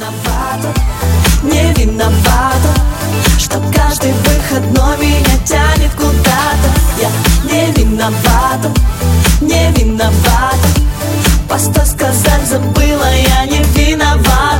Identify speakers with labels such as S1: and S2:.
S1: виновата, не виновата, что каждый выходной меня тянет куда-то. Я не виновата, не виновата, постой сказать забыла, я не виновата.